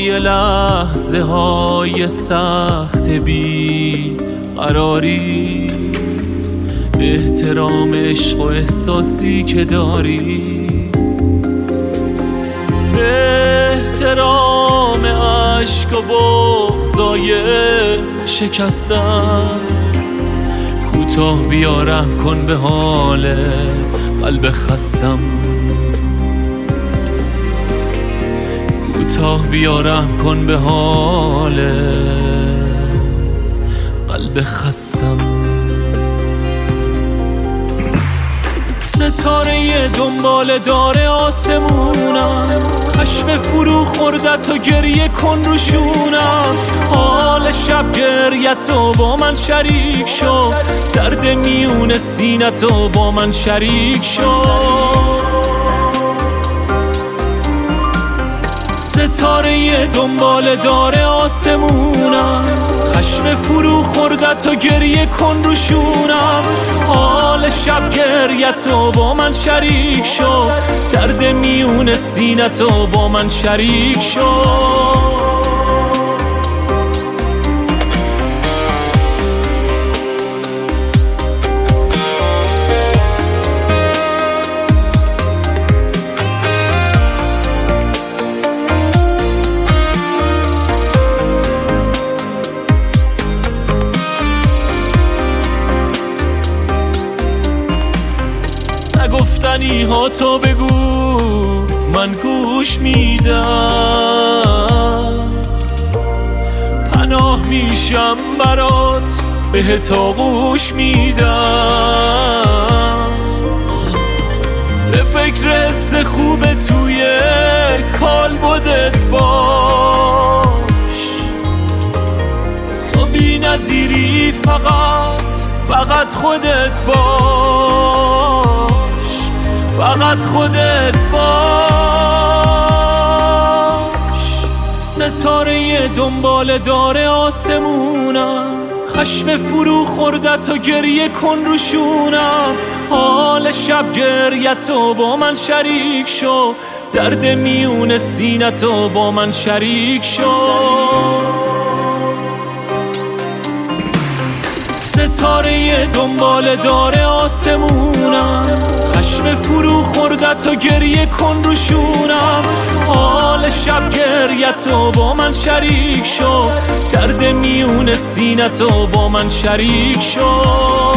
برای لحظه های سخت بی قراری، احترام عشق و احساسی که داری، احترام عشق و بغضای شکستن. کوتاه بیا رحم کن به حال قلب خستم، کوتاه بیا رحم کن به حال قلب خستم. ستاره دنبال داره آسمونم، خشم فرو خوردت و گریه کن روشونم. حال شب گریتو با من شریک شو، درد میون سینتو با من شریک شو. ستاره دنبال داره آسمونم، خشم فرو خوردت و گریه کن روشونم. حال شب گریتو با من شریک شو، درد میون سینتو با من شریک شو. گفتنی ها تو بگو من گوش میدم، پناه میشم برات بهت آغوش میدم. به فکر حس خوب توی کالبدت باش، تو بی نظیری فقط خودت باش، فقط خودت باش. ستاره دنبال داره آسمونم، خشم فرو خوردت و گریه کن روشونم. حال شب گریتو با من شریک شو، درد میون سینتو با من شریک شو. ستاره دنبال داره آسمونم، خشم فرو خوردت و گریه کن روشونم. حال شب گریتو با من شریک شو، درد میون سینتو با من شریک شو.